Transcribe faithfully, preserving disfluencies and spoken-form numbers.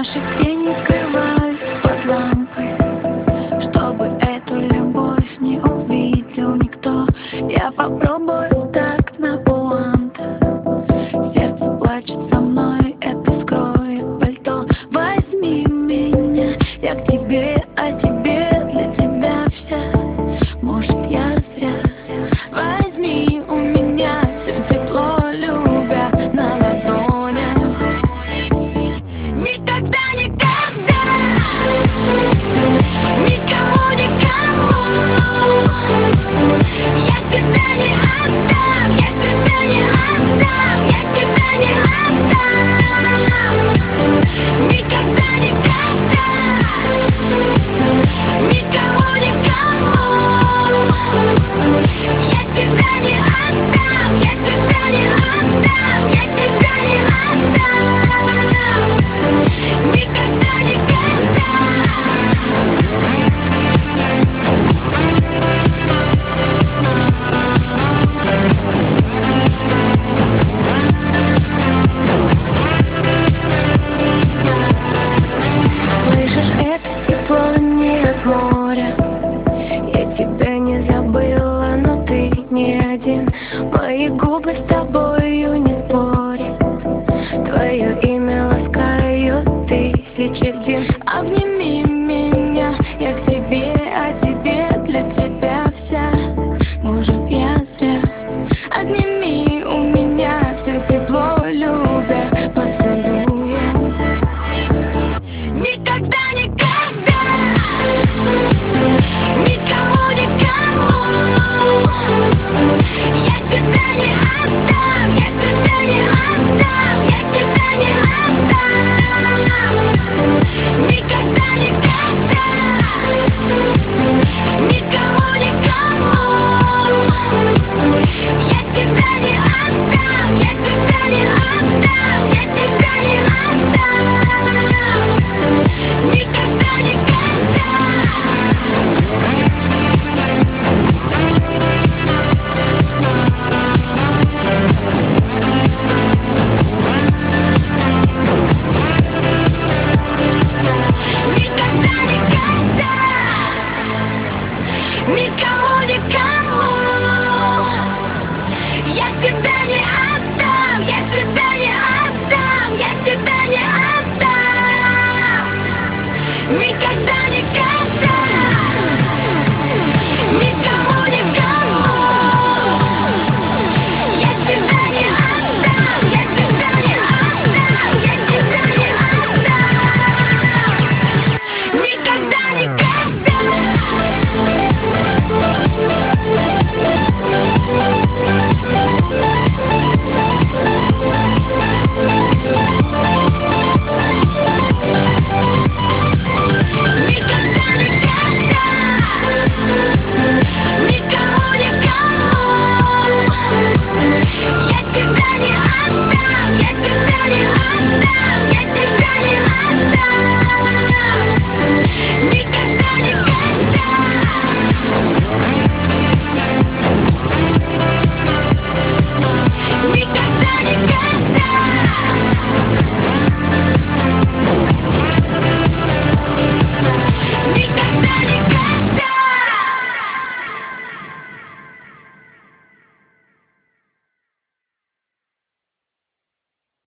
Наши тени скрывались под лампой, чтобы эту любовь не увидел никто. Я попробую так на пуанта. Сердце плачет со мной, это скроет пальто. Возьми меня, я к тебе, а тебе, для тебя вся. Может, я зря. Возьми у меня все тепло, любя на ладонях. Никогда, никогда, никому, никому я себя не отдам, я себя не отдам, я себя не отдам. Никогда, никогда, никому, никому я себя не отдам, я себя не отдам, я себя не отдам. Никогда, никогда. Слышишь, это тепло не от моря. Я тебя не забыла, но ты не один. Мои губы с тобою не спорят. Твое имя ласкают тысячи дин. Обними меня, я к тебе, а тебе, для тебя вся. Может, я зря. Отними у меня все тепло, любя поцелуем. Никогда, никогда, никому, никому я себя не отдам, я себя не отдам, я себя не отдам. Никогда, никогда, никому, никому я себя не отдам, я себя не отдам, я себя не отдам. Никогда, никогда. Никогда, никогда, никому, никому я себя не отдам, я себя не отдам, я себя не отдам. Никогда.